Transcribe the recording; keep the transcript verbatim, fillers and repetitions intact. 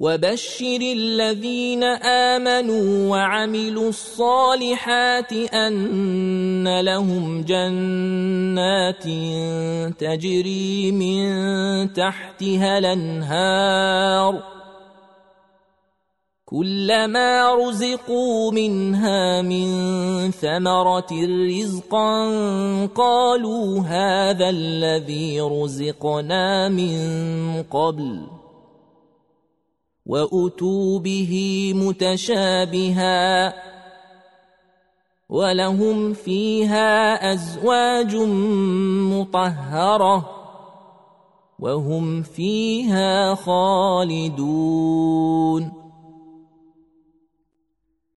وبشر الذين آمنوا وعملوا الصالحات أن لهم جنات تجري من تحتها الأنهار كلما رزقوا منها من ثمرة رزقا قالوا هذا الذي رزقنا من قبل وأتوا به متشابها ولهم فيها أزواج مطهرة وهم فيها خالدون